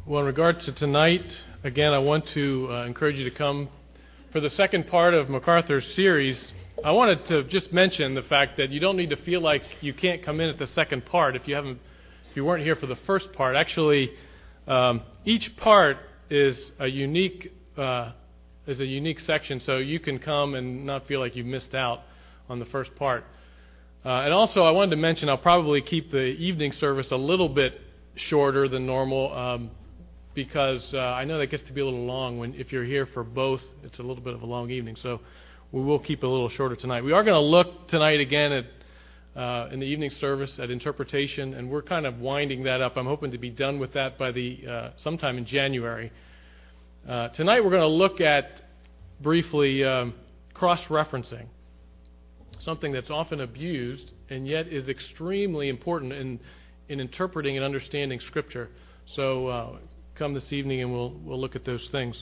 Well, in regard to tonight, again, I want to encourage you to come for the second part of MacArthur's series. I wanted to just mention the fact that you don't need to feel like you can't come in at the second part if you weren't here for the first part. Actually, each part is a unique section, so you can come and not feel like you've missed out on the first part. And also, I wanted to mention I'll probably keep the evening service a little bit shorter than normal because I know that gets to be a little long. If you're here for both, it's a little bit of a long evening. So we will keep it a little shorter tonight. We are going to look tonight again at in the evening service at interpretation, and we're kind of winding that up. I'm hoping to be done with that by sometime in January. Tonight we're going to look at briefly cross-referencing, something that's often abused and yet is extremely important in interpreting and understanding Scripture. So come this evening and we'll look at those things.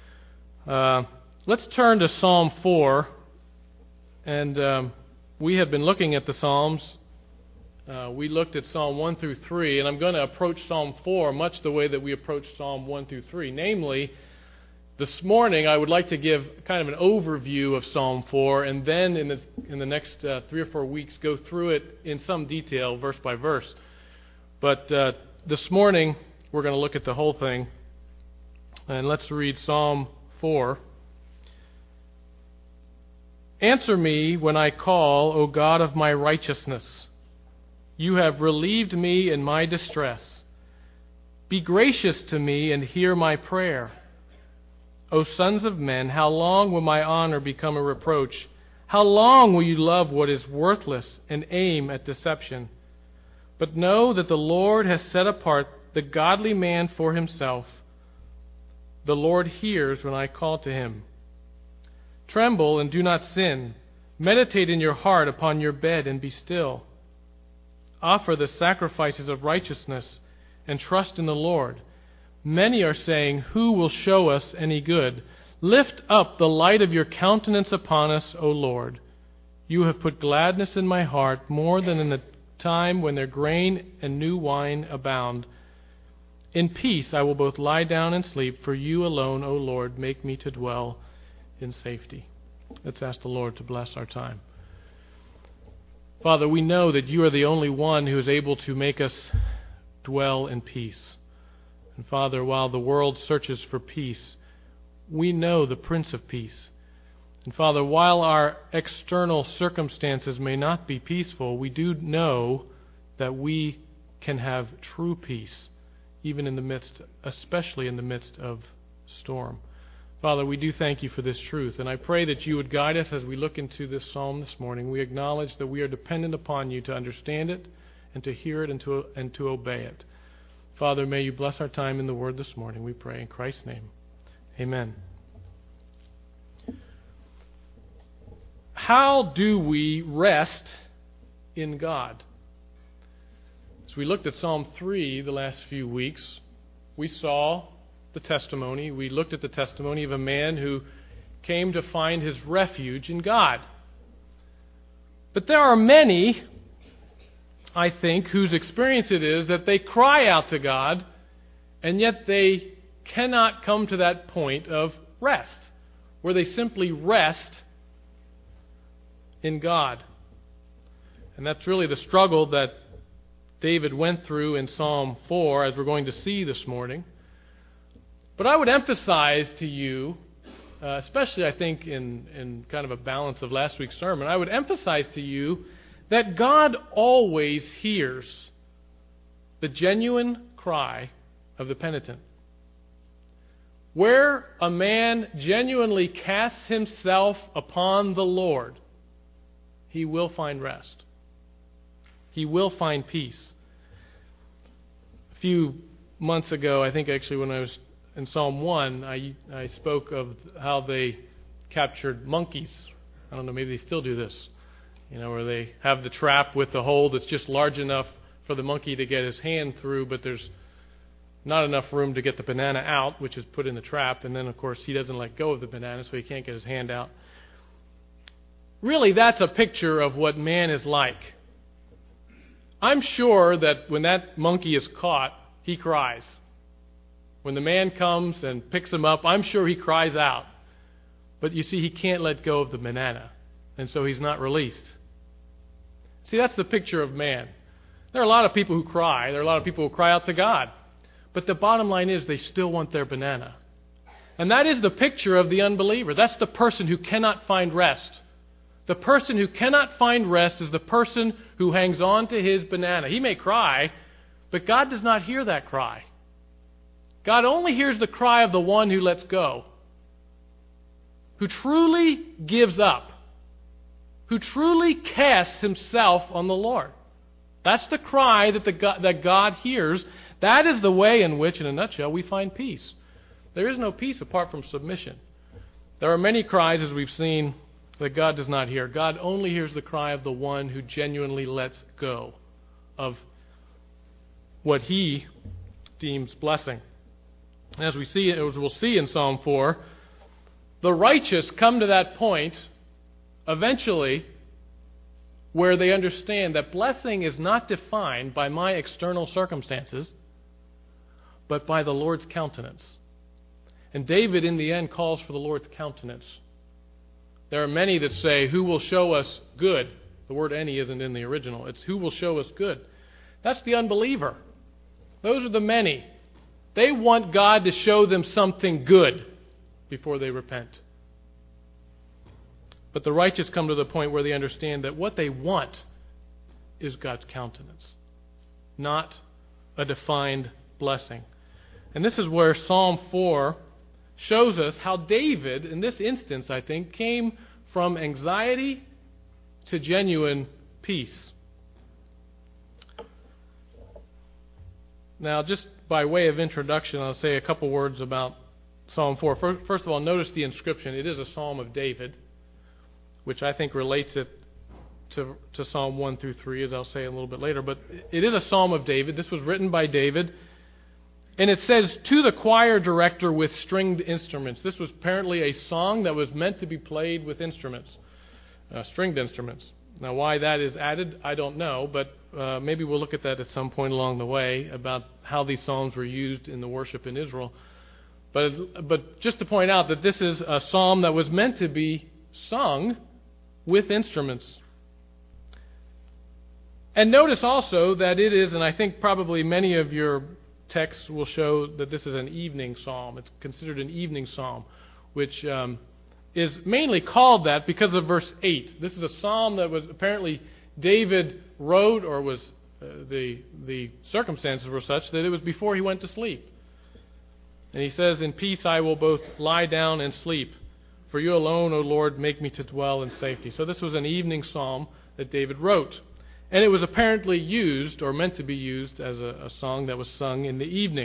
Let's turn to Psalm 4, and we have been looking at the Psalms. We looked at Psalm 1 through 3, and I'm going to approach Psalm 4 much the way that we approached Psalm 1 through 3. Namely, this morning I would like to give kind of an overview of Psalm 4, and then in the next 3 or 4 weeks go through it in some detail, verse by verse. But this morning we're going to look at the whole thing, and let's read Psalm 4. Answer me when I call, O God of my righteousness. You have relieved me in my distress. Be gracious to me and hear my prayer. O sons of men, how long will my honor become a reproach? How long will you love what is worthless and aim at deception? But know that the Lord has set apart the godly man for himself. The Lord hears when I call to him. Tremble and do not sin. Meditate in your heart upon your bed and be still. Offer the sacrifices of righteousness and trust in the Lord. Many are saying, who will show us any good? Lift up the light of your countenance upon us, O Lord. You have put gladness in my heart more than in the time when their grain and new wine abound. In peace I will both lie down and sleep, for you alone, O Lord, make me to dwell in safety. Let's ask the Lord to bless our time. Father, we know that you are the only one who is able to make us dwell in peace. And Father, while the world searches for peace, we know the Prince of Peace. And Father, while our external circumstances may not be peaceful, we do know that we can have true peace, even in the midst, especially in the midst of storm. Father, we do thank you for this truth, and I pray that you would guide us as we look into this psalm this morning. We acknowledge that we are dependent upon you to understand it and to hear it and to obey it. Father, may you bless our time in the Word this morning, we pray in Christ's name. Amen. How do we rest in God? As we looked at Psalm 3 the last few weeks, we saw the testimony. We looked at the testimony of a man who came to find his refuge in God. But there are many, I think, whose experience it is that they cry out to God, and yet they cannot come to that point of rest, where they simply rest in God. And that's really the struggle that David went through in Psalm 4, as we're going to see this morning. But I would emphasize to you, especially I think in kind of a balance of last week's sermon, I would emphasize to you that God always hears the genuine cry of the penitent. Where a man genuinely casts himself upon the Lord, he will find rest. He will find peace. A few months ago, I think actually when I was in Psalm 1, I spoke of how they captured monkeys. I don't know, maybe they still do this. Where they have the trap with the hole that's just large enough for the monkey to get his hand through, but there's not enough room to get the banana out, which is put in the trap. And then, of course, he doesn't let go of the banana, so he can't get his hand out. Really, that's a picture of what man is like. I'm sure that when that monkey is caught, he cries. When the man comes and picks him up, I'm sure he cries out. But you see, he can't let go of the banana, and so he's not released. See, that's the picture of man. There are a lot of people who cry. There are a lot of people who cry out to God. But the bottom line is they still want their banana. And that is the picture of the unbeliever. That's the person who cannot find rest. The person who cannot find rest is the person who hangs on to his banana. He may cry, but God does not hear that cry. God only hears the cry of the one who lets go, who truly gives up, who truly casts himself on the Lord. That's the cry that God hears. That is the way in which, in a nutshell, we find peace. There is no peace apart from submission. There are many cries, as we've seen, that God does not hear. God only hears the cry of the one who genuinely lets go of what he deems blessing. And as we'll see in Psalm 4, the righteous come to that point eventually where they understand that blessing is not defined by my external circumstances, but by the Lord's countenance. And David, in the end, calls for the Lord's countenance. There are many that say, who will show us good? The word any isn't in the original. It's who will show us good. That's the unbeliever. Those are the many. They want God to show them something good before they repent. But the righteous come to the point where they understand that what they want is God's countenance, not a defined blessing. And this is where Psalm 4 shows us how David, in this instance, I think, came from anxiety to genuine peace. Now, just by way of introduction, I'll say a couple words about Psalm 4. First of all, notice the inscription. It is a Psalm of David, which I think relates it to Psalm 1 through 3, as I'll say a little bit later. But it is a Psalm of David. This was written by David. And it says, to the choir director with stringed instruments. This was apparently a song that was meant to be played with instruments, stringed instruments. Now, why that is added, I don't know, but maybe we'll look at that at some point along the way about how these psalms were used in the worship in Israel. But just to point out that this is a psalm that was meant to be sung with instruments. And notice also that it is, and I think probably many of your texts will show that this is an evening psalm. It's considered an evening psalm, which is mainly called that because of verse 8. This is a psalm that was apparently David wrote, or was the circumstances were such that it was before he went to sleep. And he says, in peace I will both lie down and sleep, for you alone, O Lord, make me to dwell in safety. So this was an evening psalm that David wrote. And it was apparently used, or meant to be used, as a song that was sung in the evening.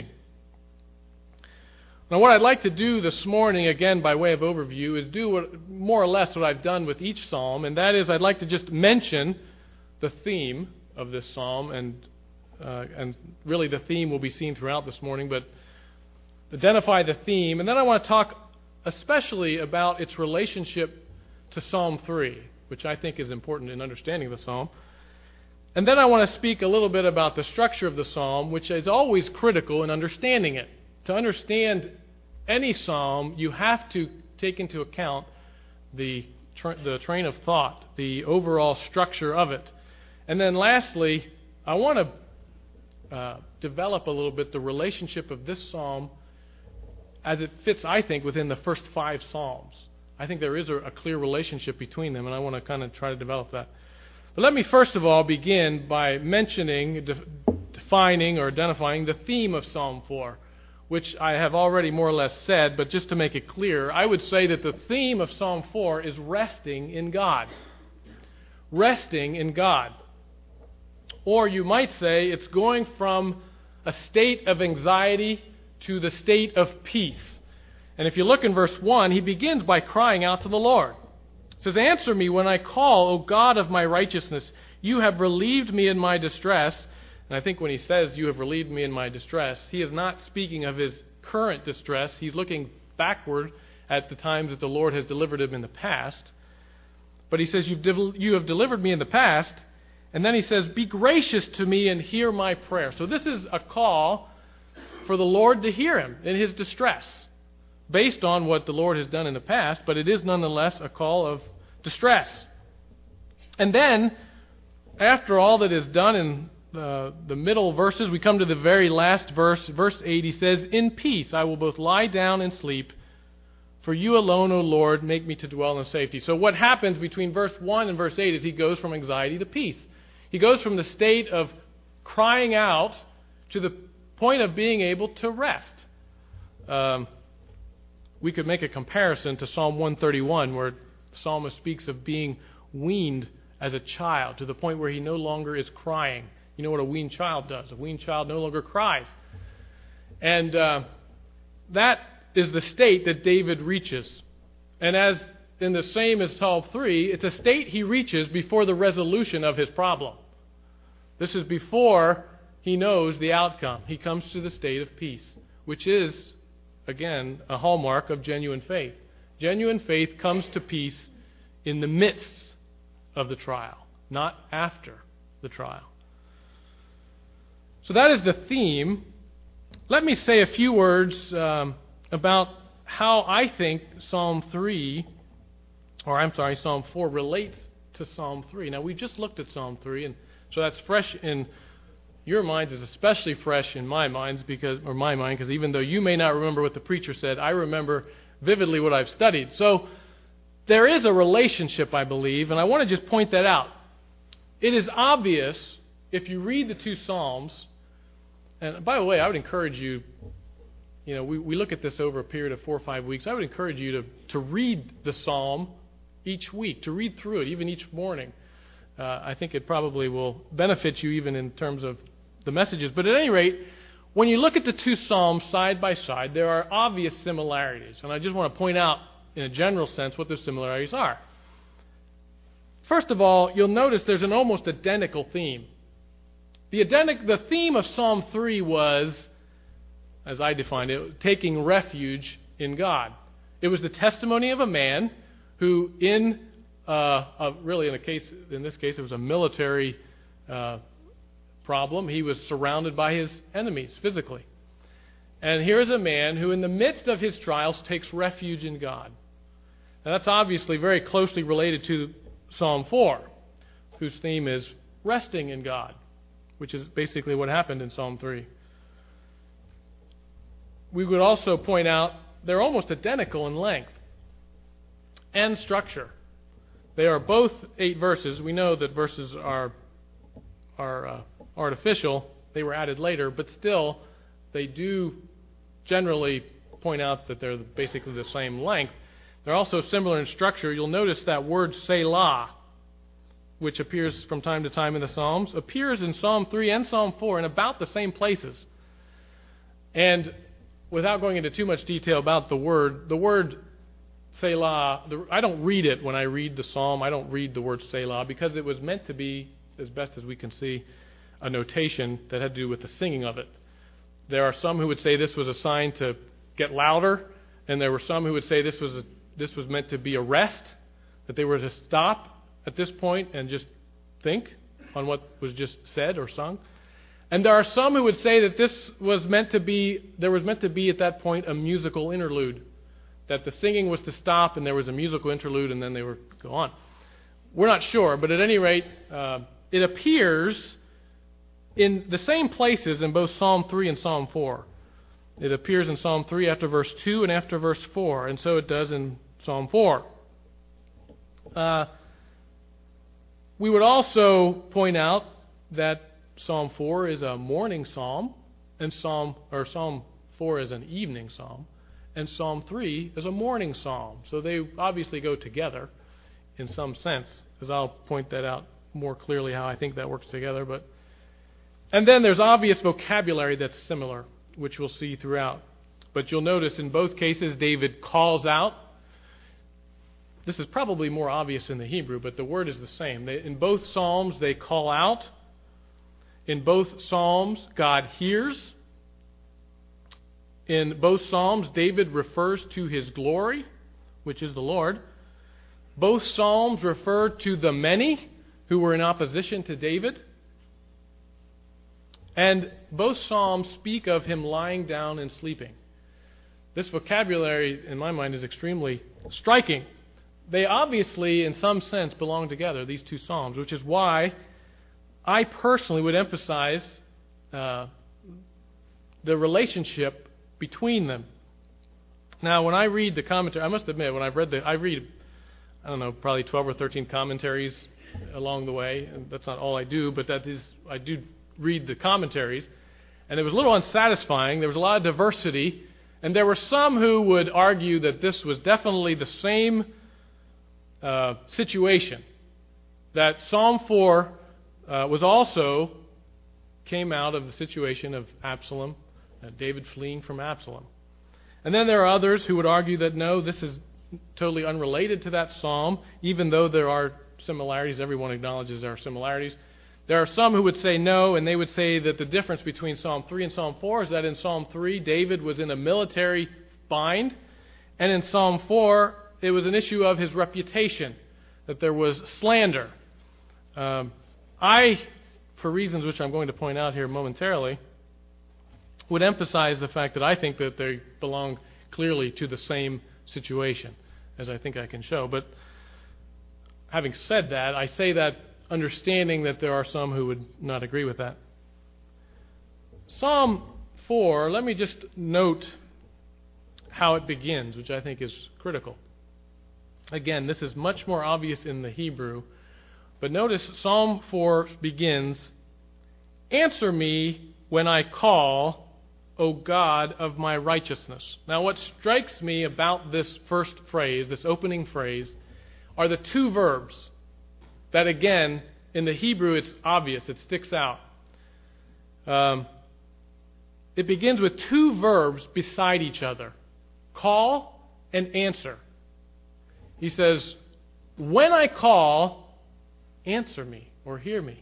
Now, what I'd like to do this morning, again, by way of overview, is do more or less what I've done with each psalm, and that is I'd like to just mention the theme of this psalm, and really the theme will be seen throughout this morning, but identify the theme, and then I want to talk especially about its relationship to Psalm 3, which I think is important in understanding the psalm. And then I want to speak a little bit about the structure of the psalm, which is always critical in understanding it. To understand any psalm, you have to take into account the train of thought, the overall structure of it. And then lastly, I want to develop a little bit the relationship of this psalm as it fits, I think, within the first 5 psalms. I think there is a clear relationship between them, and I want to kind of try to develop that. But let me first of all begin by mentioning, defining, or identifying the theme of Psalm 4, which I have already more or less said, but just to make it clear, I would say that the theme of Psalm 4 is resting in God. Resting in God. Or you might say it's going from a state of anxiety to the state of peace. And if you look in verse 1, he begins by crying out to the Lord. It says, answer me when I call, O God of my righteousness. You have relieved me in my distress. And I think when he says, you have relieved me in my distress, he is not speaking of his current distress. He's looking backward at the times that the Lord has delivered him in the past. But he says, you have delivered me in the past. And then he says, be gracious to me and hear my prayer. So this is a call for the Lord to hear him in his distress, based on what the Lord has done in the past, but it is nonetheless a call of distress. And then, after all that is done in the middle verses, we come to the very last verse, verse 8. He says, "In peace I will both lie down and sleep, for you alone, O Lord, make me to dwell in safety." So what happens between verse 1 and verse 8 is he goes from anxiety to peace. He goes from the state of crying out to the point of being able to rest. We could make a comparison to Psalm 131, where the psalmist speaks of being weaned as a child to the point where he no longer is crying. You know what a weaned child does. A weaned child no longer cries. And that is the state that David reaches. And as in the same as Psalm 3, it's a state he reaches before the resolution of his problem. This is before he knows the outcome. He comes to the state of peace, which is, again, a hallmark of genuine faith. Genuine faith comes to peace in the midst of the trial, not after the trial. So that is the theme. Let me say a few words about how I think Psalm 4 relates to Psalm 3. Now, we just looked at Psalm 3, and so that's fresh in your minds, is especially fresh in my mind, because even though you may not remember what the preacher said, I remember vividly what I've studied. So there is a relationship, I believe, and I want to just point that out. It is obvious if you read the two Psalms, and by the way, I would encourage you, we look at this over a period of 4 or 5 weeks. I would encourage you to read the Psalm each week, to read through it, even each morning. I think it probably will benefit you even in terms of the messages. But at any rate, when you look at the two Psalms side by side, there are obvious similarities. And I just want to point out, in a general sense, what those similarities are. First of all, you'll notice there's an almost identical theme. The theme of Psalm 3 was, as I defined it, taking refuge in God. It was the testimony of a man who, in this case, it was a military problem. He was surrounded by his enemies physically. And here's a man who, in the midst of his trials, takes refuge in God. Now, that's obviously very closely related to Psalm 4, whose theme is resting in God, which is basically what happened in Psalm 3. We would also point out they're almost identical in length and structure. They are both 8 verses. We know that verses are artificial. They were added later, but still, they do generally point out that they're basically the same length. They're also similar in structure. You'll notice that word Selah, which appears from time to time in the Psalms, appears in Psalm 3 and Psalm 4 in about the same places. And without going into too much detail about the word Selah, I don't read it when I read the Psalm. I don't read the word Selah because it was meant to be, as best as we can see, a notation that had to do with the singing of it. There are some who would say this was a sign to get louder, and there were some who would say this was meant to be a rest, that they were to stop at this point and just think on what was just said or sung. And there are some who would say that there was meant to be at that point a musical interlude, that the singing was to stop and there was a musical interlude and then they were to go on. We're not sure, but at any rate, it appears in the same places in both Psalm 3 and Psalm 4. It appears in Psalm 3 after verse 2 and after verse 4, and so it does in Psalm 4. We would also point out that Psalm 4 is a morning psalm, and Psalm 4 is an evening psalm, and Psalm 3 is a morning psalm. So they obviously go together in some sense, as I'll point that out more clearly how I think that works together. And then there's obvious vocabulary that's similar, which we'll see throughout. But you'll notice in both cases David calls out. This is probably more obvious in the Hebrew, but the word is the same. In both Psalms they call out. In both Psalms God hears. In both Psalms David refers to his glory, which is the Lord. Both Psalms refer to the many who were in opposition to David. And both psalms speak of him lying down and sleeping. This vocabulary, in my mind, is extremely striking. They obviously, in some sense, belong together, these two psalms, which is why I personally would emphasize the relationship between them. Now, when I read the commentary, I must admit, when I read, I don't know, probably 12 or 13 commentaries along the way. And that's not all I do, but I do read the commentaries. And it was a little unsatisfying. There was a lot of diversity. And there were some who would argue that this was definitely the same situation. That Psalm 4 was also came out of the situation of Absalom, David fleeing from Absalom. And then there are others who would argue that no, this is totally unrelated to that psalm, even though there are similarities. Everyone acknowledges there are similarities. There are some who would say no, and they would say that the difference between Psalm 3 and Psalm 4 is that in Psalm 3, David was in a military bind, and in Psalm 4, it was an issue of his reputation, that there was slander. I, for reasons which I'm going to point out here momentarily, would emphasize the fact that I think that they belong clearly to the same situation, as I think I can show. But having said that, I say that understanding that there are some who would not agree with that. Psalm 4, let me just note how it begins, which I think is critical. Again, this is much more obvious in the Hebrew, but notice Psalm 4 begins, "Answer me when I call, O God of my righteousness." Now, what strikes me about this first phrase, this opening phrase, are the two verbs that, again, in the Hebrew, it's obvious, it sticks out. It begins with two verbs beside each other, call and answer. He says, when I call, answer me or hear me.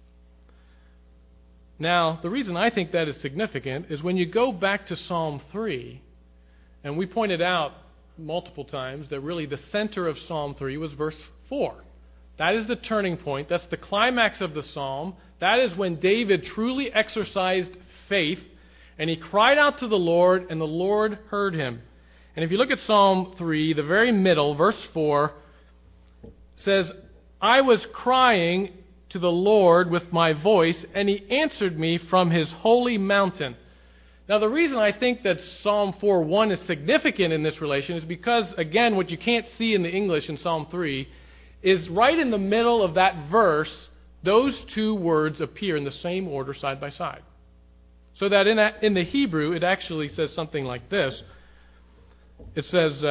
Now, the reason I think that is significant is when you go back to Psalm 3, and we pointed out multiple times that really the center of Psalm 3 was verse 4. That is the turning point. That's the climax of the psalm. That is when David truly exercised faith, and he cried out to the Lord, and the Lord heard him. And if you look at Psalm 3, the very middle, verse 4, says, "I was crying to the Lord with my voice, and he answered me from his holy mountain." Now, the reason I think that Psalm 4:1 is significant in this relation is because, again, what you can't see in the English in Psalm 3 is right in the middle of that verse, those two words appear in the same order side by side. So that in the Hebrew, it actually says something like this. It says,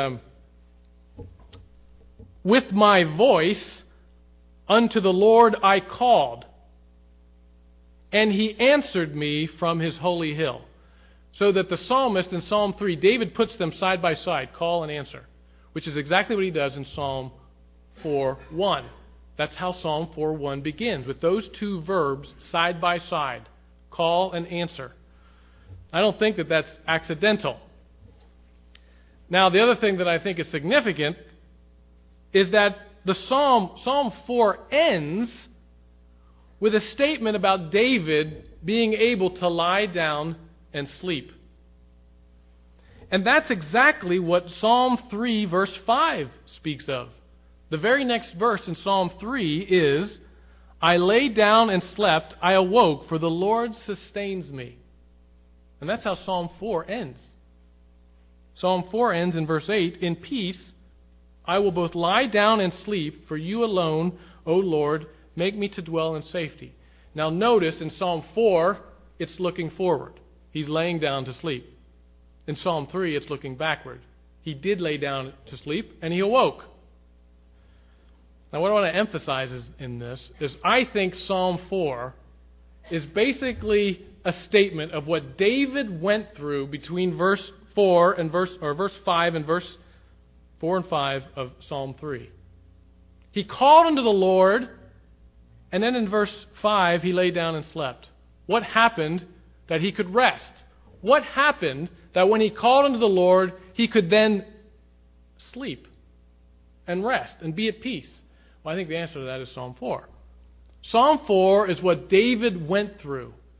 "With my voice unto the Lord I called, and he answered me from his holy hill." So that the psalmist in Psalm 3, David puts them side by side, call and answer, which is exactly what he does in Psalm 4:1. That's how Psalm 4:1 begins, with those two verbs side by side, call and answer. I don't think that that's accidental. Now, the other thing that I think is significant is that the Psalm 4 ends with a statement about David being able to lie down and sleep. And that's exactly what Psalm 3 verse 5 speaks of. The very next verse in Psalm 3 is, "I lay down and slept, I awoke, for the Lord sustains me." And that's how Psalm 4 ends. Psalm 4 ends in verse 8, "In peace I will both lie down and sleep, for you alone, O Lord, make me to dwell in safety." Now notice in Psalm 4, it's looking forward. He's laying down to sleep. In Psalm 3, it's looking backward. He did lay down to sleep, and he awoke. Now, what I want to emphasize in this is I think Psalm 4 is basically a statement of what David went through between verse 4 and verse 5 and verse 4 and 5 of Psalm 3. He called unto the Lord, and then in verse 5, he lay down and slept. What happened that he could rest? What happened that when he called unto the Lord, he could then sleep and rest and be at peace? Well, I think the answer to that is Psalm 4. Psalm 4 is what David went through.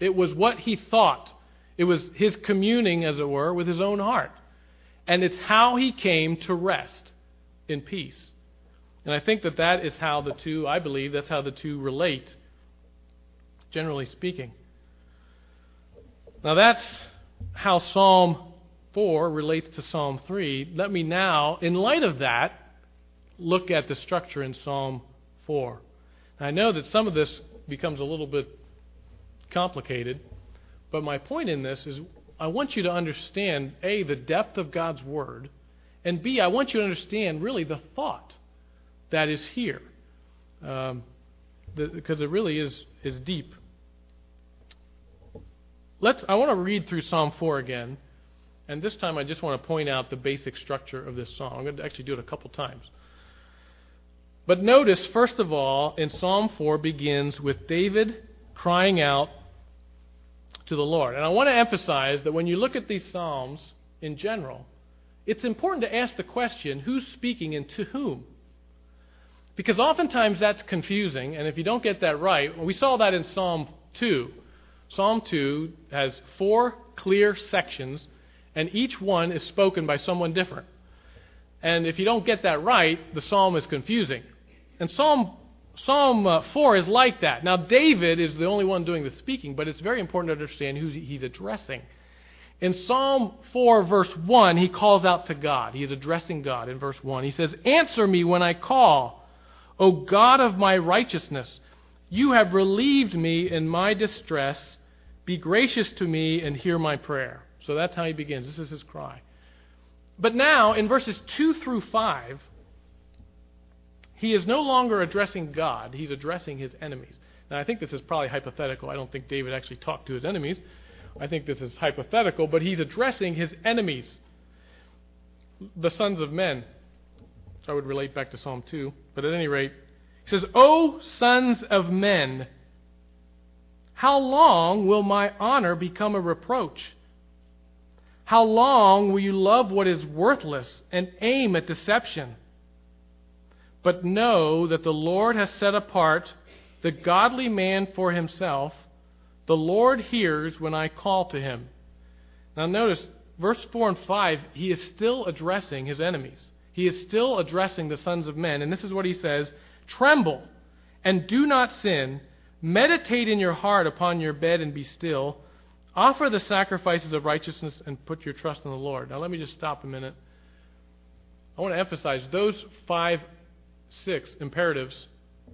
It was what he thought. It was his communing, as it were, with his own heart. And it's how he came to rest in peace. And I think that is how the two, I believe, that's how the two relate, generally speaking. Now that's how Psalm 4 relates to Psalm 3. Let me now, in light of that, look at the structure in Psalm 4. I know that some of this becomes a little bit complicated, but my point in this is I want you to understand, A, the depth of God's Word, and B, I want you to understand really the thought that is here, because it really is deep. I want to read through Psalm 4 again, and this time I just want to point out the basic structure of this song. I'm going to actually do it a couple times. But notice, first of all, in Psalm 4 begins with David crying out to the Lord. And I want to emphasize that when you look at these Psalms in general, it's important to ask the question, who's speaking and to whom? Because oftentimes that's confusing, and if you don't get that right, we saw that in Psalm 2. Psalm 2 has 4 clear sections, and each one is spoken by someone different. And if you don't get that right, the psalm is confusing. And Psalm 4 is like that. Now, David is the only one doing the speaking, but it's very important to understand who he's addressing. In Psalm 4, verse 1, he calls out to God. He is addressing God in verse 1. He says, "Answer me when I call, O God of my righteousness. You have relieved me in my distress. Be gracious to me and hear my prayer." So that's how he begins. This is his cry. But now, in verses 2 through 5, he is no longer addressing God. He's addressing his enemies. Now, I think this is probably hypothetical. I don't think David actually talked to his enemies. I think this is hypothetical, but he's addressing his enemies, the sons of men. So I would relate back to Psalm 2. But at any rate, he says, "O sons of men, how long will my honor become a reproach? How long will you love what is worthless and aim at deception? But know that the Lord has set apart the godly man for himself. The Lord hears when I call to him." Now notice, verse 4 and 5, he is still addressing his enemies. He is still addressing the sons of men. And this is what he says, "Tremble and do not sin. Meditate in your heart upon your bed and be still. Offer the sacrifices of righteousness and put your trust in the Lord." Now let me just stop a minute. I want to emphasize those 6 imperatives.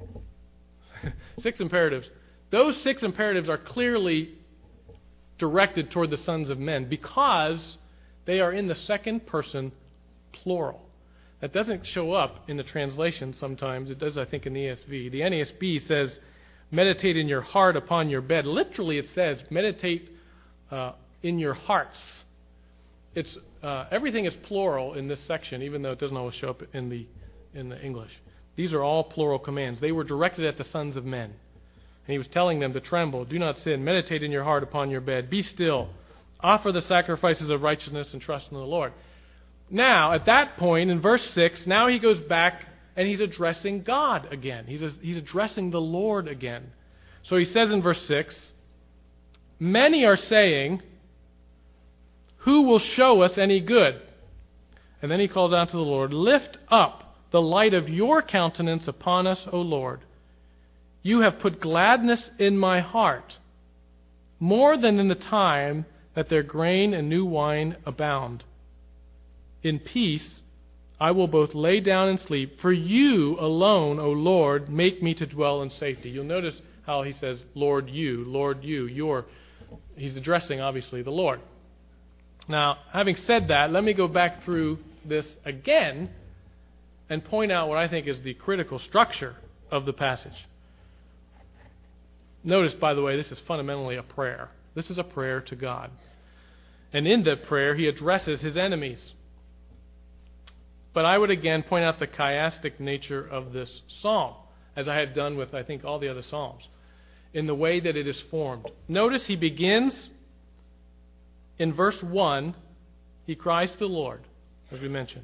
6 imperatives. Those 6 imperatives are clearly directed toward the sons of men because they are in the second person plural. That doesn't show up in the translation sometimes. It does, I think, in the ESV. The NASB says, "Meditate in your heart upon your bed." Literally it says, "Meditate in your hearts." It's everything is plural in this section, even though it doesn't always show up in the English. These are all plural commands. They were directed at the sons of men. And he was telling them to tremble, do not sin, meditate in your heart upon your bed, be still, offer the sacrifices of righteousness and trust in the Lord. Now, at that point, in verse 6, now he goes back and he's addressing God again. He's addressing the Lord again. So he says in verse 6, "Many are saying, 'Who will show us any good?' And then he calls out to the Lord, 'Lift up the light of your countenance upon us, O Lord. You have put gladness in my heart, more than in the time that their grain and new wine abound. In peace I will both lay down and sleep, for you alone, O Lord, make me to dwell in safety." You'll notice how he says, Lord, you, your. He's addressing, obviously, the Lord. Now, having said that, let me go back through this again and point out what I think is the critical structure of the passage. Notice, by the way, this is fundamentally a prayer. This is a prayer to God. And in that prayer, he addresses his enemies. But I would again point out the chiastic nature of this psalm, as I have done with, I think, all the other psalms, in the way that it is formed. Notice he begins in verse 1, he cries to the Lord, as we mentioned.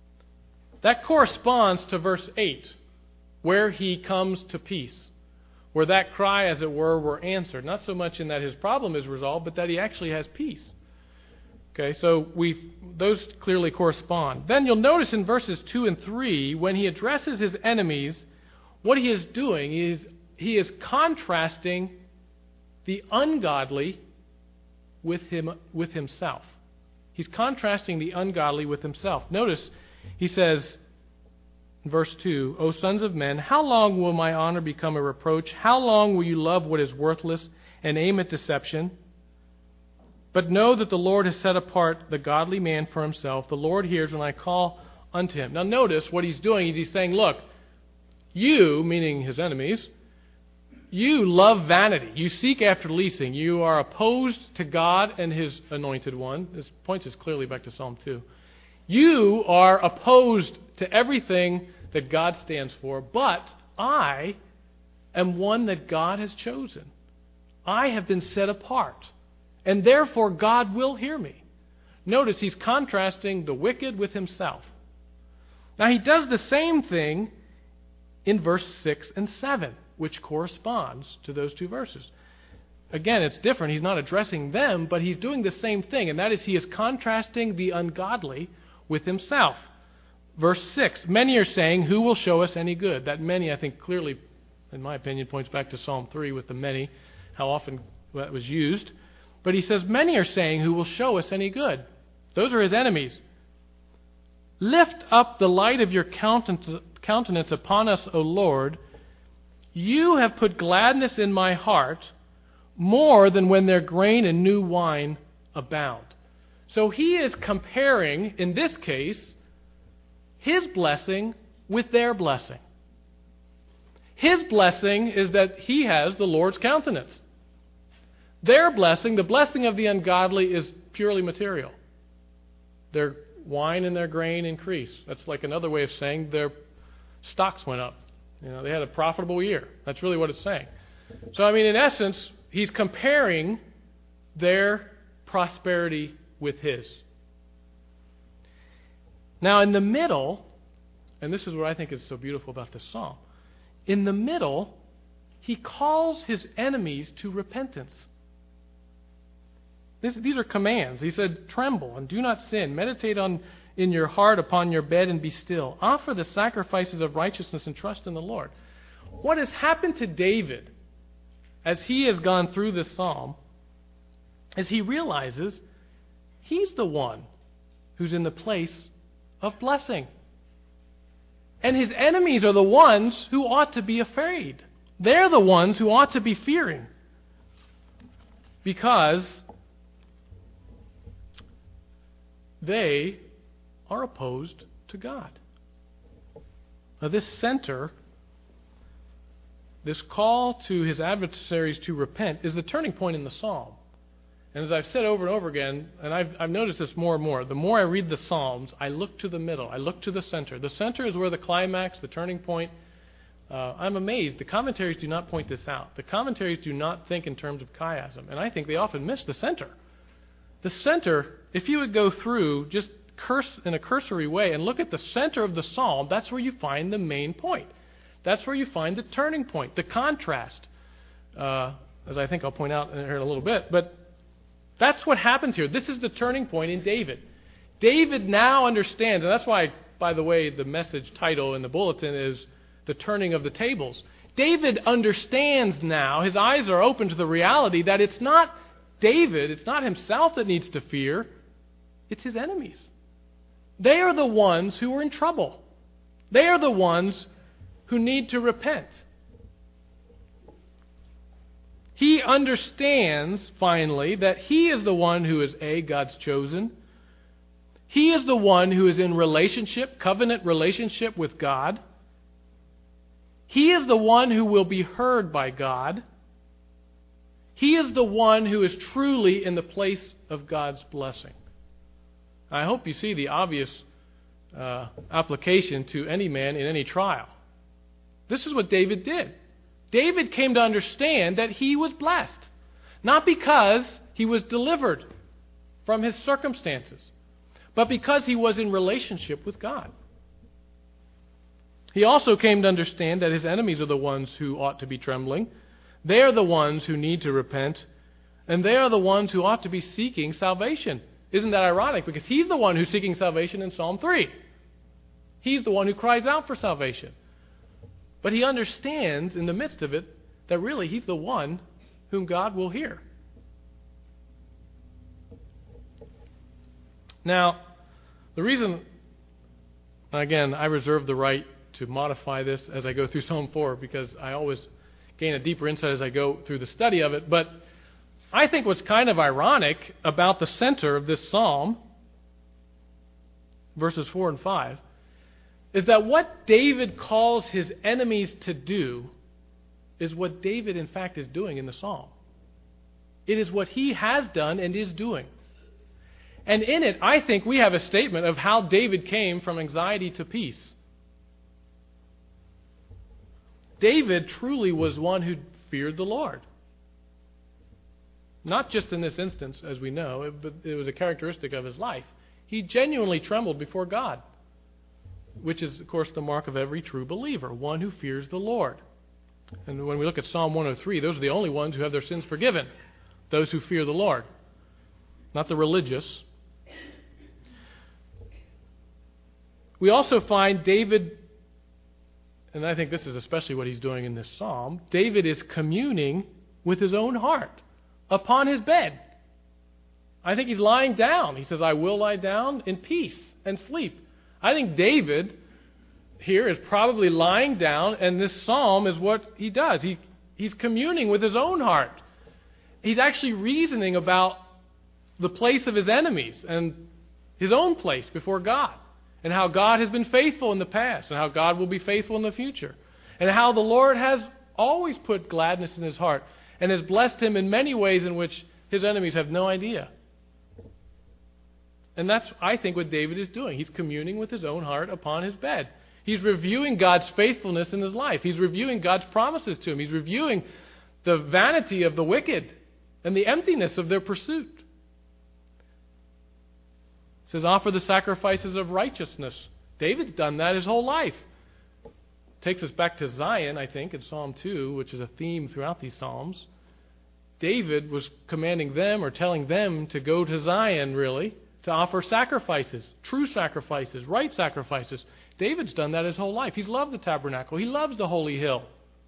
That corresponds to verse 8, where he comes to peace. where that cry, as it were answered. Not so much in that his problem is resolved, but that he actually has peace. Okay, so those clearly correspond. Then you'll notice in verses 2 and 3, when he addresses his enemies, what he is doing is he is contrasting the ungodly with himself. He's contrasting the ungodly with himself. Notice he says in verse 2, O sons of men, how long will my honor become a reproach? How long will you love what is worthless and aim at deception? But know that the Lord has set apart the godly man for himself. The Lord hears when I call unto him. Now notice what he's doing is he's saying, look, you, meaning his enemies, you love vanity. You seek after leasing. You are opposed to God and his anointed one. This points us clearly back to Psalm 2. You are opposed to everything that God stands for, but I am one that God has chosen. I have been set apart. And therefore, God will hear me. Notice he's contrasting the wicked with himself. Now, he does the same thing in verse 6 and 7, which corresponds to those two verses. Again, it's different. He's not addressing them, but he's doing the same thing, and that is he is contrasting the ungodly with himself. Verse 6, many are saying, who will show us any good? That many, I think, clearly, in my opinion, points back to Psalm 3 with the many, how often that was used. But he says, many are saying, who will show us any good? Those are his enemies. Lift up the light of your countenance upon us, O Lord. You have put gladness in my heart more than when their grain and new wine abound. So he is comparing, in this case, his blessing with their blessing. His blessing is that he has the Lord's countenance. Their blessing, the blessing of the ungodly, is purely material. Their wine and their grain increase. That's like another way of saying their stocks went up. They had a profitable year. That's really what it's saying. So, in essence, he's comparing their prosperity with his. Now, in the middle, and this is what I think is so beautiful about this psalm, in the middle, he calls his enemies to repentance. These are commands. He said, tremble and do not sin. Meditate in your heart upon your bed and be still. Offer the sacrifices of righteousness and trust in the Lord. What has happened to David as he has gone through this psalm is he realizes he's the one who's in the place of blessing. And his enemies are the ones who ought to be afraid. They're the ones who ought to be fearing. Because they are opposed to God. Now, this center, this call to his adversaries to repent, is the turning point in the psalm. And as I've said over and over again, and I've noticed this more and more, the more I read the Psalms, I look to the middle, I look to the center. The center is where the climax, the turning point. I'm amazed. The commentaries do not point this out. The commentaries do not think in terms of chiasm, and I think they often miss the center. The center, if you would go through just in a cursory way and look at the center of the psalm, that's where you find the main point. That's where you find the turning point, the contrast, as I think I'll point out here in a little bit. But that's what happens here. This is the turning point in David. David now understands, and that's why, by the way, the message title in the bulletin is The Turning of the Tables. David understands now, his eyes are open to the reality that it's not David, it's not himself that needs to fear, it's his enemies. They are the ones who are in trouble. They are the ones who need to repent. He understands, finally, that he is the one who is God's chosen. He is the one who is in relationship, covenant relationship with God. He is the one who will be heard by God. He is the one who is truly in the place of God's blessing. I hope you see the obvious application to any man in any trial. This is what David did. David came to understand that he was blessed, not because he was delivered from his circumstances, but because he was in relationship with God. He also came to understand that his enemies are the ones who ought to be trembling, They are the ones who need to repent, and they are the ones who ought to be seeking salvation. Isn't that ironic? Because he's the one who's seeking salvation in Psalm 3. He's the one who cries out for salvation. But he understands in the midst of it that really he's the one whom God will hear. Now, the reason, again, I reserve the right to modify this as I go through Psalm 4 because I always gain a deeper insight as I go through the study of it. But I think what's kind of ironic about the center of this psalm, verses 4 and 5, is that what David calls his enemies to do is what David, in fact, is doing in the psalm. It is what he has done and is doing. And in it, I think we have a statement of how David came from anxiety to peace. David truly was one who feared the Lord. Not just in this instance, as we know, but it was a characteristic of his life. He genuinely trembled before God, which is, of course, the mark of every true believer, one who fears the Lord. And when we look at Psalm 103, those are the only ones who have their sins forgiven, those who fear the Lord, not the religious. We also find David, and I think this is especially what he's doing in this psalm, David is communing with his own heart upon his bed. I think he's lying down. He says, I will lie down in peace and sleep. I think David here is probably lying down, and this psalm is what he does. He's communing with his own heart. He's actually reasoning about the place of his enemies and his own place before God, and how God has been faithful in the past, and how God will be faithful in the future, and how the Lord has always put gladness in his heart and has blessed him in many ways in which his enemies have no idea. And that's, I think, what David is doing. He's communing with his own heart upon his bed. He's reviewing God's faithfulness in his life. He's reviewing God's promises to him. He's reviewing the vanity of the wicked and the emptiness of their pursuit. It says, offer the sacrifices of righteousness. David's done that his whole life. Takes us back to Zion, I think, in Psalm 2, which is a theme throughout these Psalms. David was commanding them or telling them to go to Zion, really, to offer sacrifices, true sacrifices, right sacrifices. David's done that his whole life. He's loved the tabernacle. He loves the holy hill.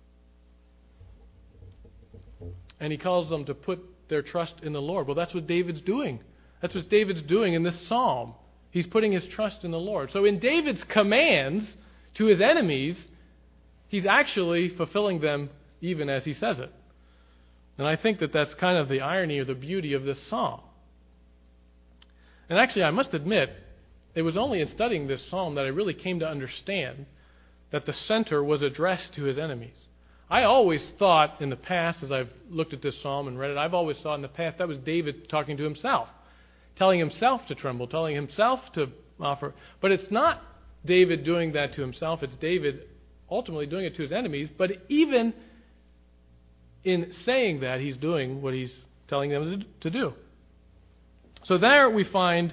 And he calls them to put their trust in the Lord. Well, that's what David's doing. That's what David's doing in this psalm. He's putting his trust in the Lord. So in David's commands to his enemies, he's actually fulfilling them even as he says it. And I think that that's kind of the irony or the beauty of this psalm. And actually, I must admit, it was only in studying this psalm that I really came to understand that the center was addressed to his enemies. I always thought in the past, as I've looked at this psalm and read it, I've always thought in the past that was David talking to himself, telling himself to tremble, telling himself to offer. But it's not David doing that to himself. It's David ultimately doing it to his enemies. But even in saying that, he's doing what he's telling them to do. So there we find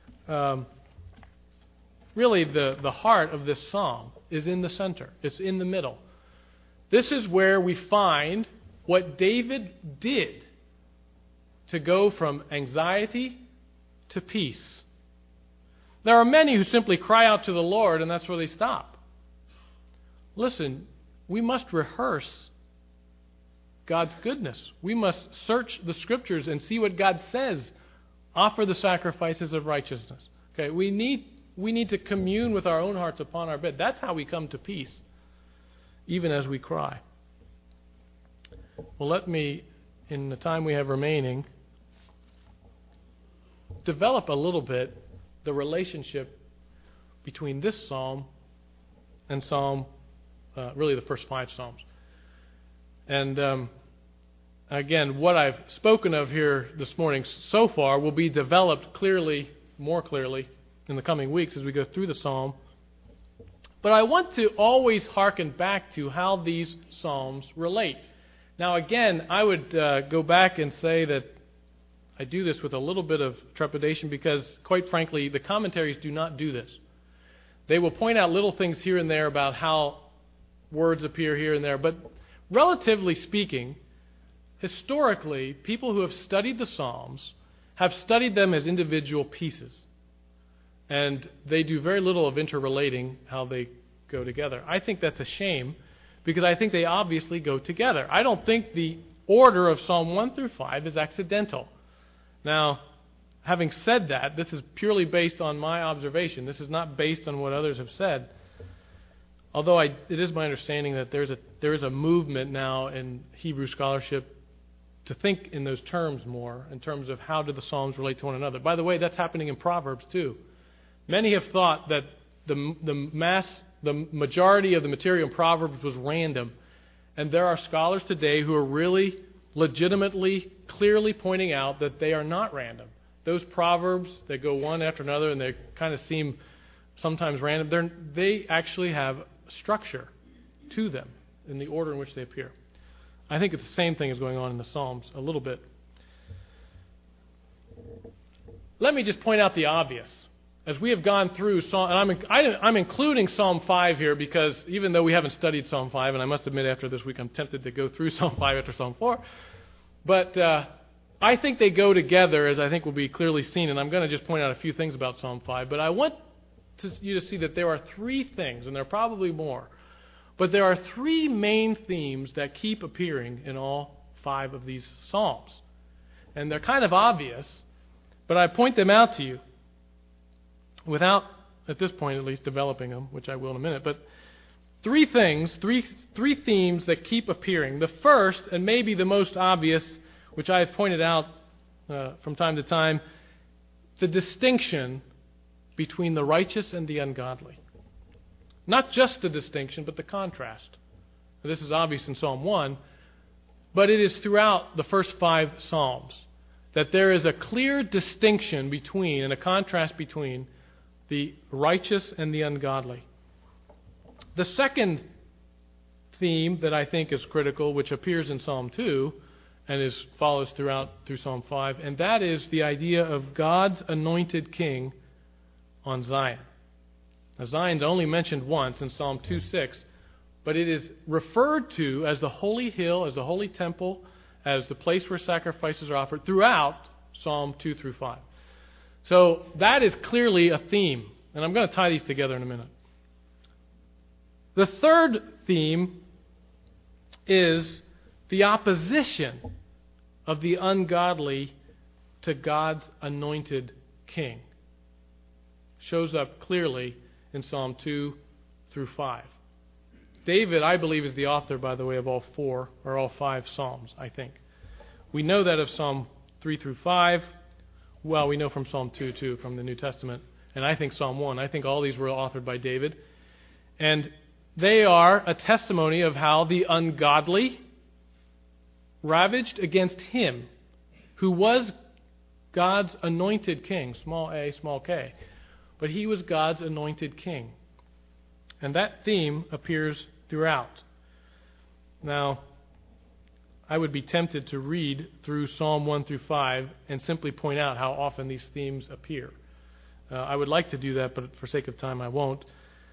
really the heart of this psalm is in the center. It's in the middle. This is where we find what David did to go from anxiety to peace. There are many who simply cry out to the Lord and that's where they stop. Listen, we must rehearse God's goodness. We must search the Scriptures and see what God says. Offer the sacrifices of righteousness. Okay, we need to commune with our own hearts upon our bed. That's how we come to peace, even as we cry. Well, let me, in the time we have remaining, develop a little bit the relationship between this psalm and really the first 5 psalms. And again, what I've spoken of here this morning so far will be developed more clearly, in the coming weeks as we go through the psalm. But I want to always hearken back to how these psalms relate. Now again, I would go back and say that I do this with a little bit of trepidation because, quite frankly, the commentaries do not do this. They will point out little things here and there about how words appear here and there, but relatively speaking, historically, people who have studied the Psalms have studied them as individual pieces. And they do very little of interrelating how they go together. I think that's a shame, because I think they obviously go together. I don't think the order of Psalm 1 through 5 is accidental. Now, having said that, this is purely based on my observation. This is not based on what others have said. Although it is my understanding that there is a movement now in Hebrew scholarship to think in those terms more, in terms of how do the Psalms relate to one another. By the way, that's happening in Proverbs too. Many have thought that the majority of the material in Proverbs was random. And there are scholars today who are really legitimately, clearly pointing out that they are not random. Those Proverbs that go one after another and they kind of seem sometimes random, they actually have structure to them in the order in which they appear. I think it's the same thing is going on in the Psalms a little bit. Let me just point out the obvious. As we have gone through Psalm, and I'm including Psalm 5 here because even though we haven't studied Psalm 5, and I must admit after this week I'm tempted to go through Psalm 5 after Psalm 4, but I think they go together, as I think will be clearly seen, and I'm going to just point out a few things about Psalm 5, but I want you to see that there are three things, and there are probably more, but there are three main themes that keep appearing in all 5 of these Psalms. And they're kind of obvious, but I point them out to you without, at this point at least, developing them, which I will in a minute. But three things, three themes that keep appearing. The first, and maybe the most obvious, which I have pointed out from time to time, the distinction between the righteous and the ungodly. Not just the distinction, but the contrast. This is obvious in Psalm 1, but it is throughout the first 5 Psalms that there is a clear distinction between, and a contrast between, the righteous and the ungodly. The second theme that I think is critical, which appears in Psalm 2 and follows through Psalm 5, and that is the idea of God's anointed king on Zion. Now, Zion's only mentioned once in Psalm 2:6, but it is referred to as the holy hill, as the holy temple, as the place where sacrifices are offered throughout Psalm 2 through 5. So that is clearly a theme, and I'm going to tie these together in a minute. The third theme is the opposition of the ungodly to God's anointed king. Shows up clearly in Psalm 2 through 5. David, I believe, is the author, by the way, of all 4 or all 5 Psalms, I think. We know that of Psalm 3 through 5. Well, we know from Psalm 2, too, from the New Testament. And I think Psalm 1. I think all these were authored by David. And they are a testimony of how the ungodly ravaged against him, who was God's anointed king, small a, small k. But he was God's anointed king. And that theme appears throughout. Now, I would be tempted to read through Psalm 1 through 5 and simply point out how often these themes appear. I would like to do that, but for sake of time I won't.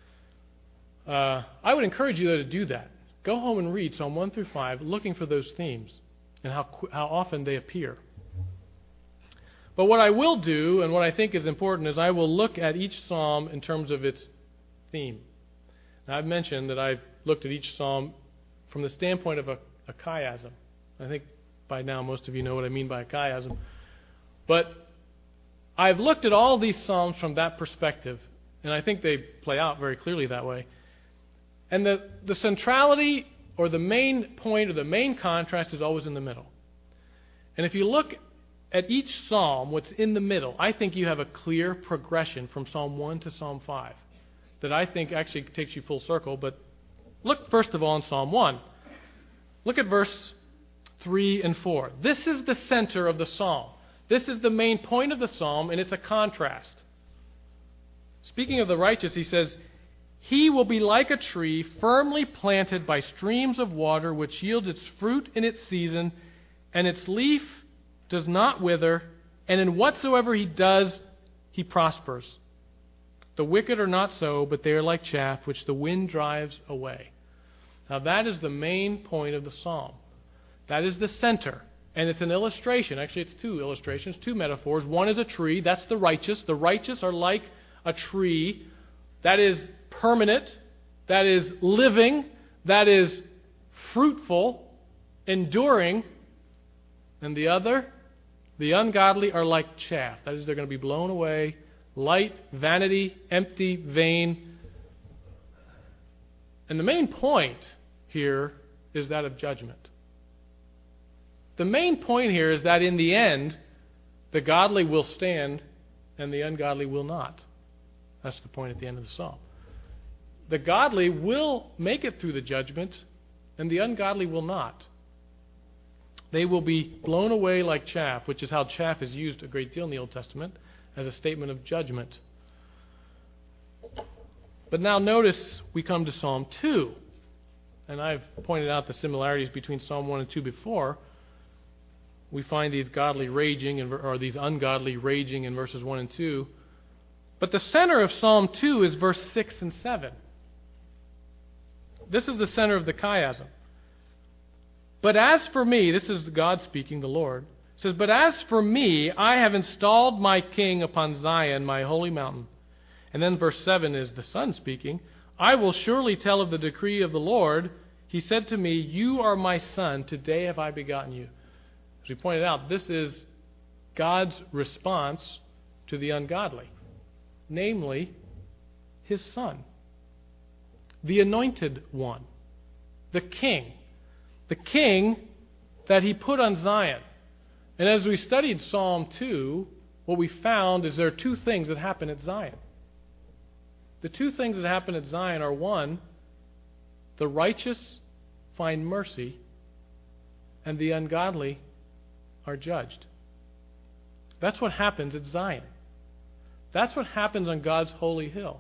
I would encourage you, though, to do that. Go home and read Psalm 1 through 5, looking for those themes and how often they appear. But what I will do, and what I think is important, is I will look at each psalm in terms of its theme. Now, I've mentioned that I've looked at each psalm from the standpoint of a chiasm. I think by now most of you know what I mean by a chiasm. But I've looked at all these psalms from that perspective, and I think they play out very clearly that way. And the centrality, or the main point, or the main contrast is always in the middle. And if you look at each psalm, what's in the middle, I think you have a clear progression from Psalm 1 to Psalm 5 that I think actually takes you full circle. But look first of all in Psalm 1. Look at verse 3 and 4. This is the center of the psalm. This is the main point of the psalm, and it's a contrast. Speaking of the righteous, he says, "He will be like a tree firmly planted by streams of water, which yields its fruit in its season, and its leaf does not wither, and in whatsoever he does, he prospers. The wicked are not so, but they are like chaff, which the wind drives away." Now that is the main point of the psalm. That is the center. And it's an illustration. Actually, it's two illustrations, two metaphors. One is a tree. That's the righteous. The righteous are like a tree that is permanent, that is living, that is fruitful, enduring. And the other, the ungodly, are like chaff. That is, they're going to be blown away, light, vanity, empty, vain. And the main point here is that of judgment. The main point here is that in the end, the godly will stand and the ungodly will not. That's the point at the end of the psalm. The godly will make it through the judgment and the ungodly will not. They will be blown away like chaff, which is how chaff is used a great deal in the Old Testament as a statement of judgment. But now notice we come to Psalm 2. And I've pointed out the similarities between Psalm 1 and 2 before. We find these godly raging, or these ungodly raging in verses 1 and 2. But the center of Psalm 2 is verse 6 and 7. This is the center of the chiasm. But as for me, this is God speaking, the Lord, says, but as for me, I have installed my king upon Zion, my holy mountain. And then verse 7 is the Son speaking. I will surely tell of the decree of the Lord. He said to me, you are my son, today have I begotten you. As we pointed out, this is God's response to the ungodly, namely His Son, the anointed one, the King that He put on Zion. And as we studied Psalm 2, what we found is there are two things that happen at Zion. The two things that happen at Zion are, one, the righteous find mercy and the ungodly are judged. That's what happens at Zion. That's what happens on God's holy hill.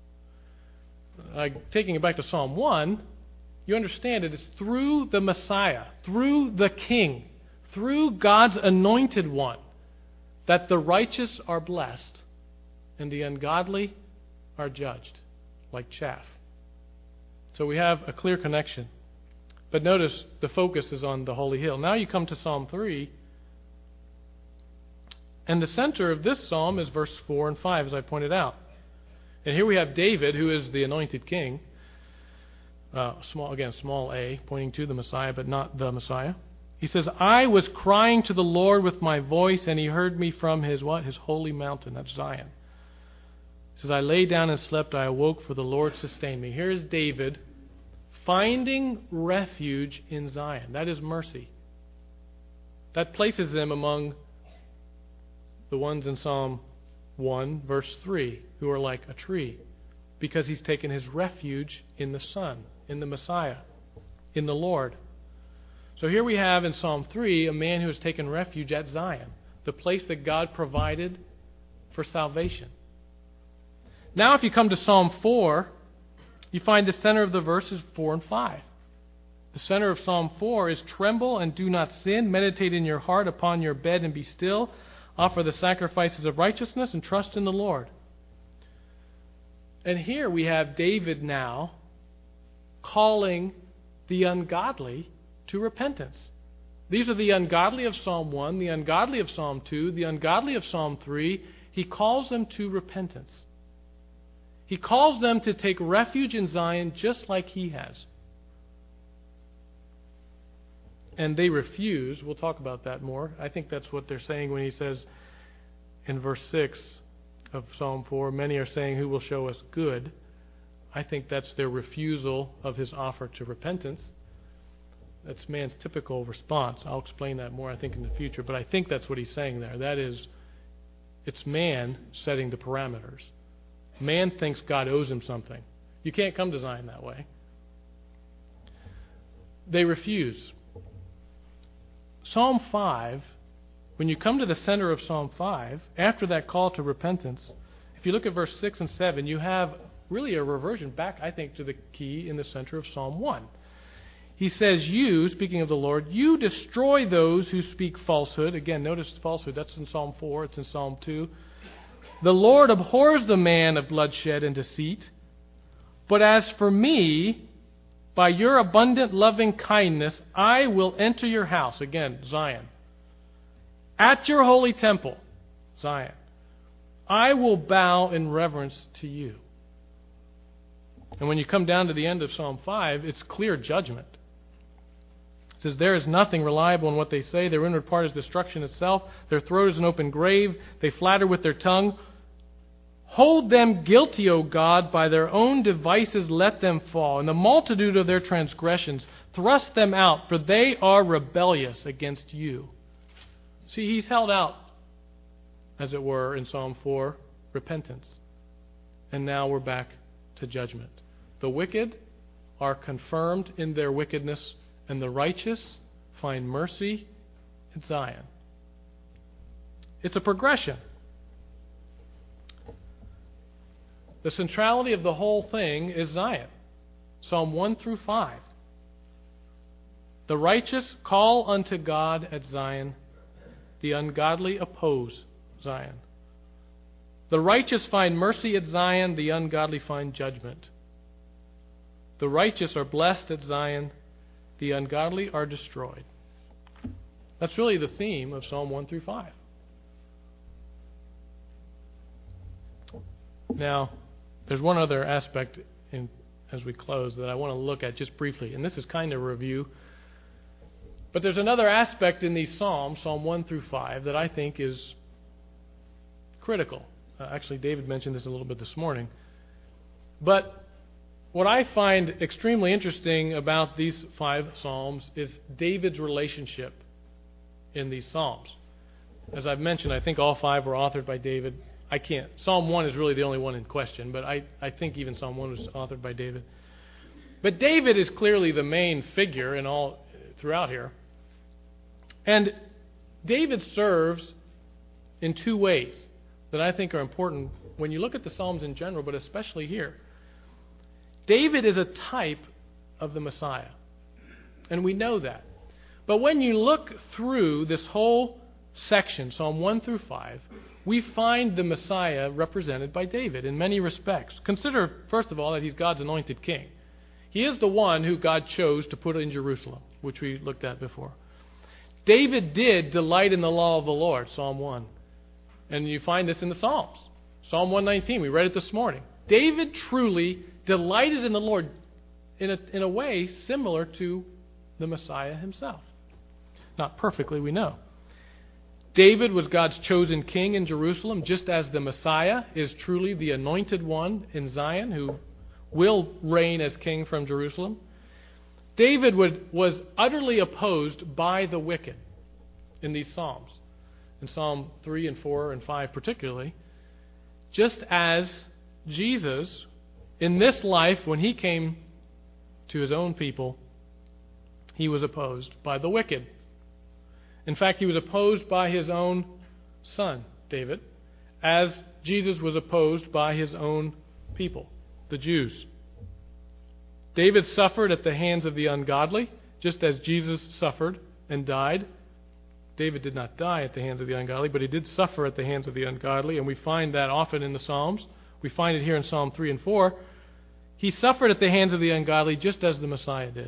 Taking it back to Psalm 1, you understand it is through the Messiah, through the King, through God's anointed one, that the righteous are blessed and the ungodly are judged like chaff. So we have a clear connection. But notice the focus is on the holy hill. Now you come to Psalm 3. And the center of this psalm is verse 4 and 5, as I pointed out. And here we have David, who is the anointed king. Small a, pointing to the Messiah, but not the Messiah. He says, I was crying to the Lord with my voice, and He heard me from His what? His holy mountain. That's Zion. He says, I lay down and slept. I awoke, for the Lord sustained me. Here is David finding refuge in Zion. That is mercy. That places him among the ones in Psalm 1, verse 3, who are like a tree, because he's taken his refuge in the Son, in the Messiah, in the Lord. So here we have in Psalm 3 a man who has taken refuge at Zion, the place that God provided for salvation. Now if you come to Psalm 4, you find the center of the verses 4 and 5. The center of Psalm 4 is tremble and do not sin, meditate in your heart upon your bed and be still, offer the sacrifices of righteousness and trust in the Lord. And here we have David now calling the ungodly to repentance. These are the ungodly of Psalm 1, the ungodly of Psalm 2, the ungodly of Psalm 3. He calls them to repentance. He calls them to take refuge in Zion just like he has. And they refuse. We'll talk about that more. I think that's what they're saying when he says in verse 6 of Psalm 4, many are saying, who will show us good? I think that's their refusal of his offer to repentance. That's man's typical response. I'll explain that more, I think, in the future. But I think that's what he's saying there. That is, it's man setting the parameters. Man thinks God owes him something. You can't come to Zion that way. They refuse. Psalm 5, when you come to the center of Psalm 5, after that call to repentance, if you look at verse 6 and 7, you have really a reversion back, I think, to the key in the center of Psalm 1. He says, you, speaking of the Lord, you destroy those who speak falsehood. Again, notice falsehood. That's in Psalm 4. It's in Psalm 2. The Lord abhors the man of bloodshed and deceit. But as for me, by your abundant loving kindness, I will enter your house. Again, Zion. At your holy temple, Zion. I will bow in reverence to you. And when you come down to the end of Psalm 5, it's clear judgment. It says, there is nothing reliable in what they say. Their inward part is destruction itself. Their throat is an open grave. They flatter with their tongue. Hold them guilty, O God, by their own devices let them fall. In the multitude of their transgressions, thrust them out, for they are rebellious against you. See, he's held out, as it were, in Psalm 4, repentance. And now we're back to judgment. The wicked are confirmed in their wickedness, and the righteous find mercy in Zion. It's a progression. The centrality of the whole thing is Zion. Psalm 1 through 5. The righteous call unto God at Zion. The ungodly oppose Zion. The righteous find mercy at Zion. The ungodly find judgment. The righteous are blessed at Zion. The ungodly are destroyed. That's really the theme of Psalm 1 through 5. Now, there's one other aspect as we close that I want to look at just briefly, and this is kind of a review. But there's another aspect in these Psalms, Psalm 1 through 5, that I think is critical. Actually, David mentioned this a little bit this morning. But what I find extremely interesting about these 5 Psalms is David's relationship in these Psalms. As I've mentioned, I think all 5 were authored by David. Psalm 1 is really the only one in question, but I think even Psalm 1 was authored by David. But David is clearly the main figure throughout here. And David serves in 2 ways that I think are important when you look at the Psalms in general, but especially here. David is a type of the Messiah, and we know that. But when you look through this whole section, Psalm 1 through 5, we find the Messiah represented by David in many respects. Consider, first of all, that he's God's anointed king. He is the one who God chose to put in Jerusalem, which we looked at before. David did delight in the law of the Lord, Psalm 1. And you find this in the Psalms. Psalm 119, we read it this morning. David truly delighted in the Lord in a way similar to the Messiah himself. Not perfectly, we know. David was God's chosen king in Jerusalem, just as the Messiah is truly the anointed one in Zion who will reign as king from Jerusalem. David was utterly opposed by the wicked in these Psalms. In Psalm 3 and 4 and 5 particularly, just as Jesus, in this life, when he came to his own people, he was opposed by the wicked. In fact, he was opposed by his own son, David, as Jesus was opposed by his own people, the Jews. David suffered at the hands of the ungodly, just as Jesus suffered and died. David did not die at the hands of the ungodly, but he did suffer at the hands of the ungodly, and we find that often in the Psalms. We find it here in Psalm 3 and 4. He suffered at the hands of the ungodly just as the Messiah did.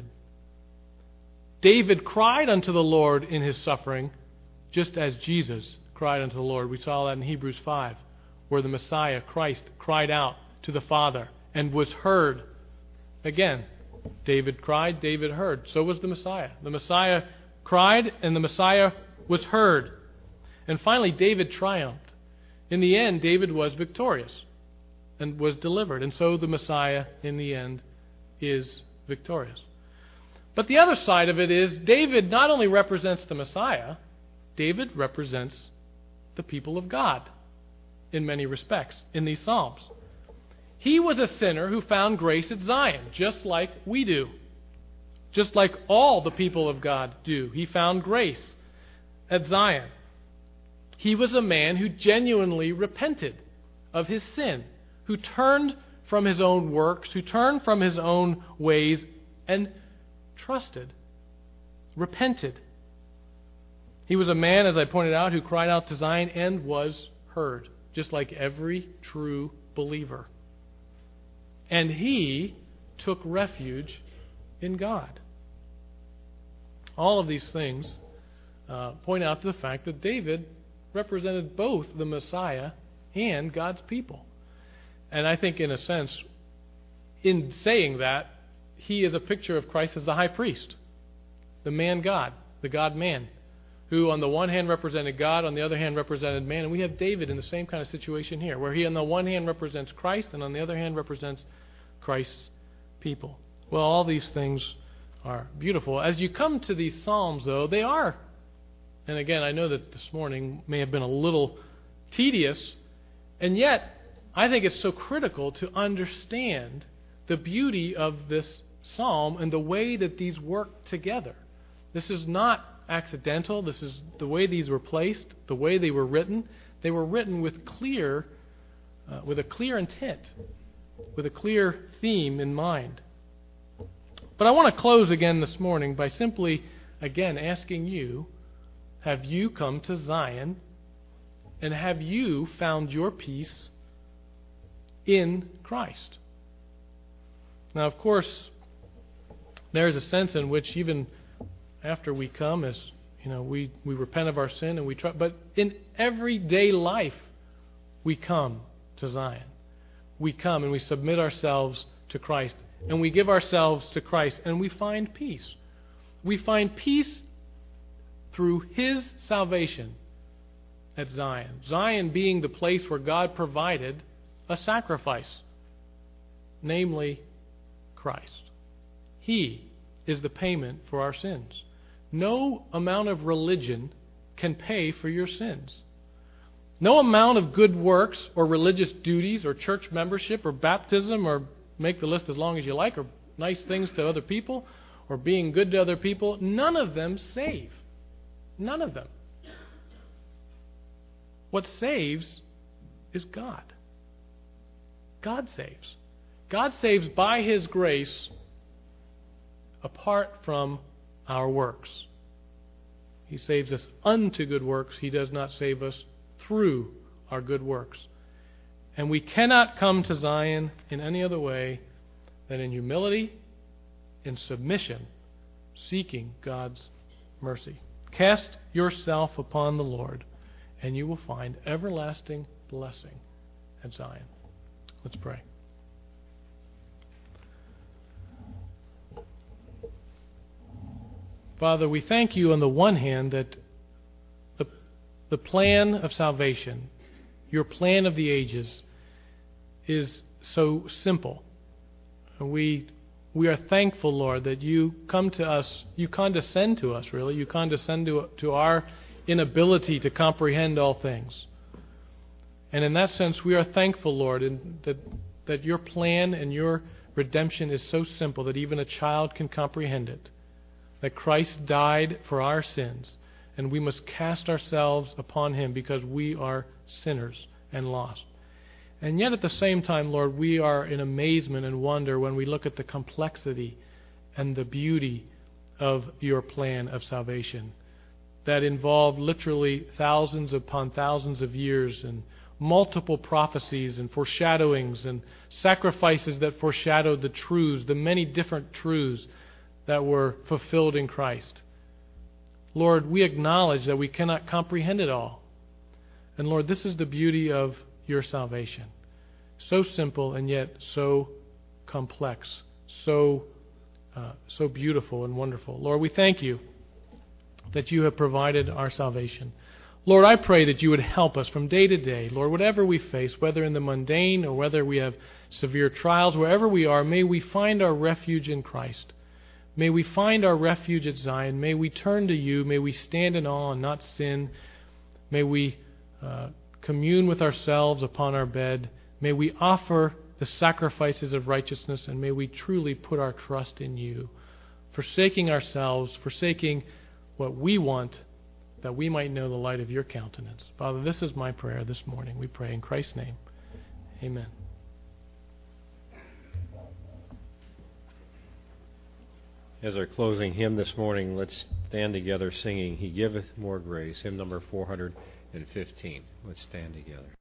David cried unto the Lord in his suffering, just as Jesus cried unto the Lord. We saw that in Hebrews 5, where the Messiah, Christ, cried out to the Father and was heard. Again, David cried, David heard. So was the Messiah. The Messiah cried, and the Messiah was heard. And finally, David triumphed. In the end, David was victorious and was delivered. And so the Messiah, in the end, is victorious. But the other side of it is David not only represents the Messiah, David represents the people of God in many respects in these Psalms. He was a sinner who found grace at Zion, just like we do. Just like all the people of God do. He found grace at Zion. He was a man who genuinely repented of his sin, who turned from his own works, who turned from his own ways and trusted, repented. He was a man, as I pointed out, who cried out to Zion and was heard, just like every true believer. And he took refuge in God. All of these things point out to the fact that David represented both the Messiah and God's people. And I think, in a sense, in saying that, he is a picture of Christ as the high priest, the man God, the God-man, who on the one hand represented God, on the other hand represented man. And we have David in the same kind of situation here, where he on the one hand represents Christ and on the other hand represents Christ's people. Well, all these things are beautiful. As you come to these Psalms, though, they are, and again, I know that this morning may have been a little tedious, and yet I think it's so critical to understand the beauty of this psalm and the way that these work together. This is not accidental. This is the way these were placed, the way they were written. They were written with a clear intent, with a clear theme in mind. But I want to close again this morning by simply, again, asking you, have you come to Zion, and have you found your peace in Christ? Now, of course, there's a sense in which even after we come, as you know, we repent of our sin and we try, but in everyday life, we come to Zion. We come and we submit ourselves to Christ, and we give ourselves to Christ, and we find peace. We find peace through His salvation at Zion. Zion being the place where God provided a sacrifice, namely Christ. He is the payment for our sins. No amount of religion can pay for your sins. No amount of good works or religious duties or church membership or baptism or make the list as long as you like, or nice things to other people or being good to other people, none of them save. None of them. What saves is God. God saves. God saves by His grace apart from our works. He saves us unto good works. He does not save us through our good works. And we cannot come to Zion in any other way than in humility, in submission, seeking God's mercy. Cast yourself upon the Lord, and you will find everlasting blessing at Zion. Let's pray. Father, we thank you on the one hand that the plan of salvation, your plan of the ages, is so simple. And we are thankful, Lord, that you come to us, you condescend to us, really. You condescend to our inability to comprehend all things. And in that sense, we are thankful, Lord, that your plan and your redemption is so simple that even a child can comprehend it. That Christ died for our sins, and we must cast ourselves upon Him because we are sinners and lost. And yet at the same time, Lord, we are in amazement and wonder when we look at the complexity and the beauty of your plan of salvation that involved literally thousands upon thousands of years and multiple prophecies and foreshadowings and sacrifices that foreshadowed the truths, the many different truths that were fulfilled in Christ. Lord, we acknowledge that we cannot comprehend it all. And Lord, this is the beauty of your salvation. So simple and yet so complex, so beautiful and wonderful. Lord, we thank you that you have provided our salvation. Lord, I pray that you would help us from day to day. Lord, whatever we face, whether in the mundane or whether we have severe trials, wherever we are, may we find our refuge in Christ. May we find our refuge at Zion. May we turn to you. May we stand in awe and not sin. May we commune with ourselves upon our bed. May we offer the sacrifices of righteousness, and may we truly put our trust in you, forsaking ourselves, forsaking what we want, that we might know the light of your countenance. Father, this is my prayer this morning. We pray in Christ's name. Amen. As our closing hymn this morning, let's stand together singing, He Giveth More Grace, hymn number 415. Let's stand together.